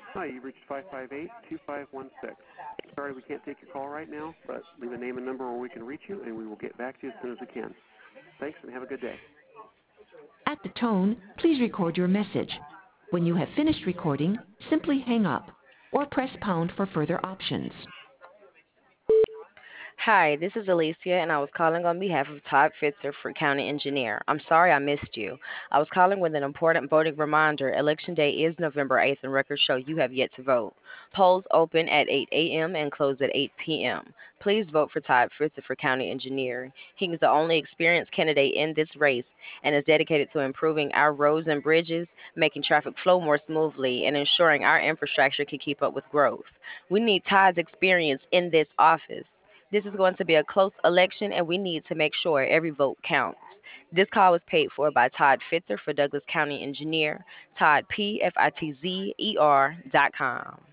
Hi, you reached 558-2516. Sorry we can't take your call right now, but leave a name and number where we can reach you, and we will get back to you as soon as we can. Thanks, and have a good day. At the tone, please record your message. When you have finished recording, simply hang up or press pound for further options. Hi, this is Alicia, and I was calling on behalf of Todd Fitzer for County Engineer. I'm sorry I missed you. I was calling with an important voting reminder. Election Day is November 8th, and records show you have yet to vote. Polls open at 8 a.m. and close at 8 p.m. Please vote for Todd Fitzer for County Engineer. He is the only experienced candidate in this race and is dedicated to improving our roads and bridges, making traffic flow more smoothly, and ensuring our infrastructure can keep up with growth. We need Todd's experience in this office. This is going to be a close election, and we need to make sure every vote counts. This call was paid for by Todd Fitzer for Douglas County Engineer, Todd, PFITZER.com.